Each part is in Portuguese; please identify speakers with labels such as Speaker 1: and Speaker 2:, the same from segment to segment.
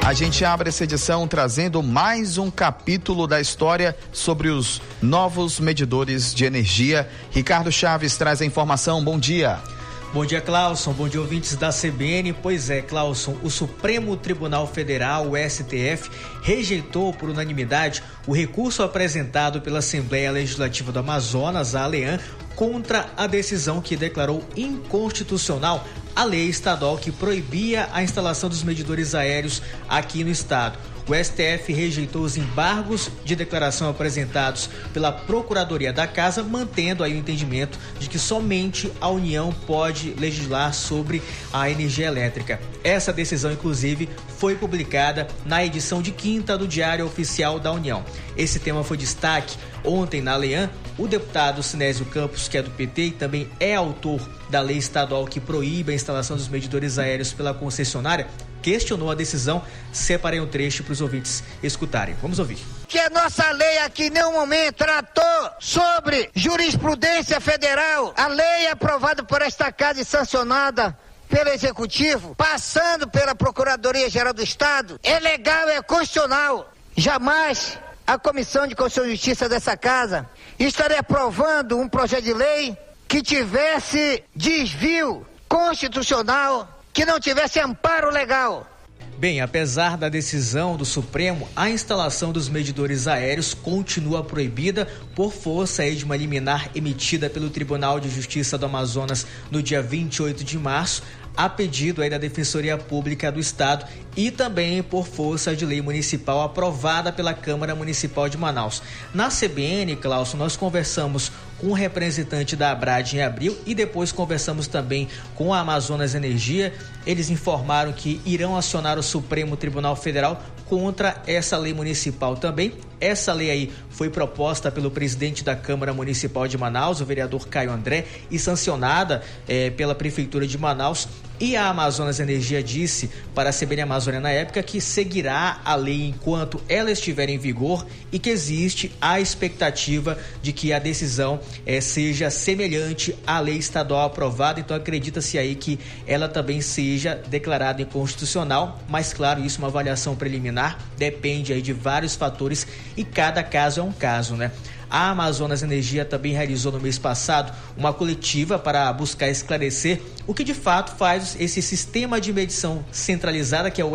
Speaker 1: A gente abre essa edição trazendo mais um capítulo da história sobre os novos medidores de energia. Ricardo Chaves traz a informação. Bom dia.
Speaker 2: Bom dia, Clauson. Bom dia, ouvintes da CBN. Pois é, Clauson, o Supremo Tribunal Federal, o STF, rejeitou por unanimidade o recurso apresentado pela Assembleia Legislativa do Amazonas, a ALEAN, contra a decisão que declarou inconstitucional a lei estadual que proibia a instalação dos medidores aéreos aqui no estado. O STF rejeitou os embargos de declaração apresentados pela Procuradoria da Casa, mantendo aí o entendimento de que somente a União pode legislar sobre a energia elétrica. Essa decisão, inclusive, foi publicada na edição de quinta do Diário Oficial da União. Esse tema foi destaque ontem na ALEAN. O deputado Sinésio Campos, que é do PT e também é autor da lei estadual que proíbe a instalação dos medidores aéreos pela concessionária, questionou a decisão. Separei um trecho para os ouvintes escutarem. Vamos ouvir.
Speaker 3: Que a nossa lei aqui em nenhum momento tratou sobre jurisprudência federal. A lei aprovada por esta casa e sancionada pelo Executivo, passando pela Procuradoria-Geral do Estado, é legal, é constitucional. Jamais a Comissão de Constituição e Justiça dessa casa estaria aprovando um projeto de lei que tivesse desvio constitucional, que não tivesse amparo legal.
Speaker 2: Bem, apesar da decisão do Supremo, a instalação dos medidores aéreos continua proibida por força de uma liminar emitida pelo Tribunal de Justiça do Amazonas no dia 28 de março, a pedido aí da Defensoria Pública do Estado e também por força de lei municipal aprovada pela Câmara Municipal de Manaus. Na CBN, Clauson, nós conversamos com o representante da Abrad em abril e depois conversamos também com a Amazonas Energia. Eles informaram que irão acionar o Supremo Tribunal Federal contra essa lei municipal também. Essa lei aí foi proposta pelo presidente da Câmara Municipal de Manaus, o vereador Caio André, e sancionada pela Prefeitura de Manaus. E a Amazonas Energia disse para a CBN Amazônia na época que seguirá a lei enquanto ela estiver em vigor e que existe a expectativa de que a decisão seja semelhante à lei estadual aprovada. Então acredita-se aí que ela também seja declarada inconstitucional, mas claro, isso é uma avaliação preliminar, depende aí de vários fatores e cada caso é um caso, né? A Amazonas Energia também realizou no mês passado uma coletiva para buscar esclarecer o que de fato faz esse sistema de medição centralizada, que é o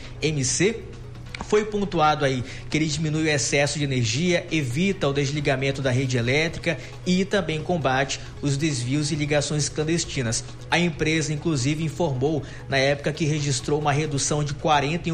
Speaker 2: SMC. Foi pontuado aí que ele diminui o excesso de energia, evita o desligamento da rede elétrica e também combate os desvios e ligações clandestinas. A empresa, inclusive, informou na época que registrou uma redução de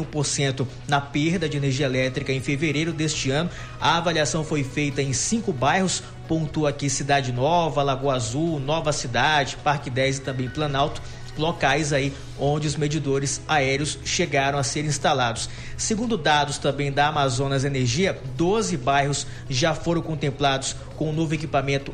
Speaker 2: 41% na perda de energia elétrica em fevereiro deste ano. A avaliação foi feita em 5 bairros, pontua aqui Cidade Nova, Lagoa Azul, Nova Cidade, Parque 10 e também Planalto, locais aí onde os medidores aéreos chegaram a ser instalados. Segundo dados também da Amazonas Energia, 12 bairros já foram contemplados com o novo equipamento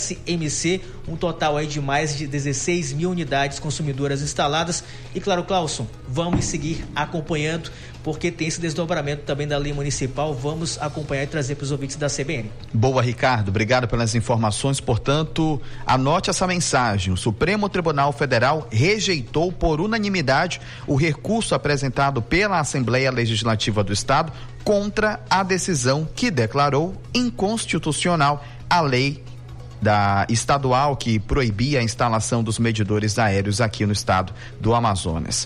Speaker 2: SMC, um total aí de mais de 16 mil unidades consumidoras instaladas. E claro, Clauson, vamos seguir acompanhando, porque tem esse desdobramento também da lei municipal. Vamos acompanhar e trazer para os ouvintes da CBN.
Speaker 1: Boa, Ricardo. Obrigado pelas informações. Portanto, anote essa mensagem. O Supremo Tribunal Federal rejeitou por unanimidade o recurso apresentado pela Assembleia Legislativa do Estado contra a decisão que declarou inconstitucional a lei estadual que proibia a instalação dos medidores aéreos aqui no estado do Amazonas.